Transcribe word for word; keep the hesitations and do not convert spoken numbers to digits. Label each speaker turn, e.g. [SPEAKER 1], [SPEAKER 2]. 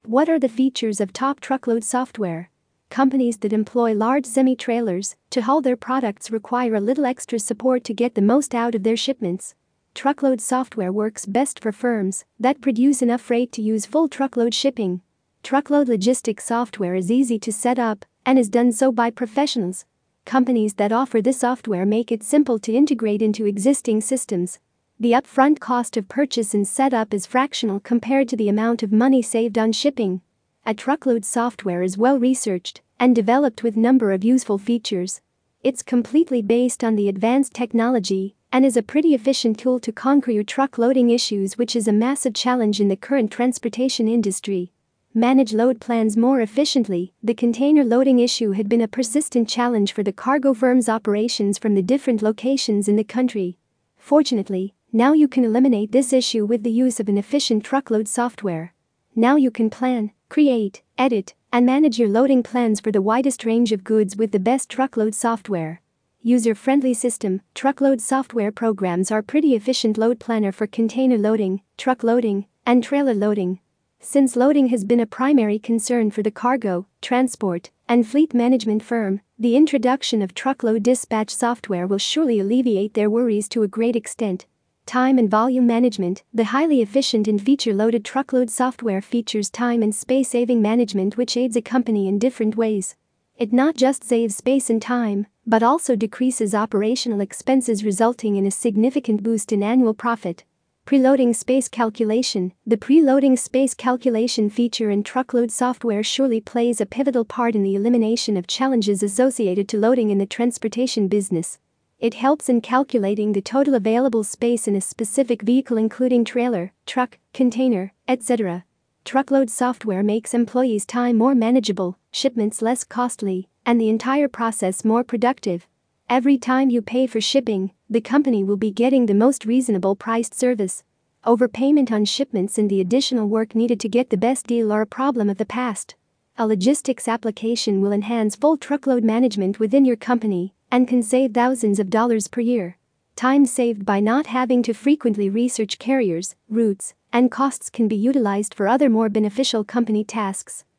[SPEAKER 1] What are the features of top truckload software? Companies that employ large semi-trailers to haul their products require a little extra support to get the most out of their shipments. Truckload software works best for firms that produce enough freight to use full truckload shipping. Truckload logistics software is easy to set up and is done so by professionals. Companies that offer this software make it simple to integrate into existing systems. The upfront cost of purchase and setup is fractional compared to the amount of money saved on shipping. A truckload software is well researched and developed with a number of useful features. It's completely based on the advanced technology and is a pretty efficient tool to conquer your truck loading issues, which is a massive challenge in the current transportation industry. Manage load plans more efficiently. The container loading issue had been a persistent challenge for the cargo firm's operations from the different locations in the country. Fortunately, now you can eliminate this issue with the use of an efficient truckload software. Now you can plan, create, edit, and manage your loading plans for the widest range of goods with the best truckload software. User-friendly system, truckload software programs are pretty efficient load planner for container loading, truck loading, and trailer loading. Since loading has been a primary concern for the cargo, transport, and fleet management firm, the introduction of truckload dispatch software will surely alleviate their worries to a great extent. Time and volume management. The highly efficient and feature-loaded truckload software features time and space-saving management, which aids a company in different ways. It not just saves space and time, but also decreases operational expenses, resulting in a significant boost in annual profit. Preloading space calculation. The preloading space calculation feature in truckload software surely plays a pivotal part in the elimination of challenges associated to loading in the transportation business. It helps in calculating the total available space in a specific vehicle, including trailer, truck, container, et cetera. Truckload software makes employees' time more manageable, shipments less costly, and the entire process more productive. Every time you pay for shipping, the company will be getting the most reasonable priced service. Overpayment on shipments and the additional work needed to get the best deal are a problem of the past. A logistics application will enhance full truckload management within your company and can save thousands of dollars per year. Time saved by not having to frequently research carriers, routes, and costs can be utilized for other more beneficial company tasks.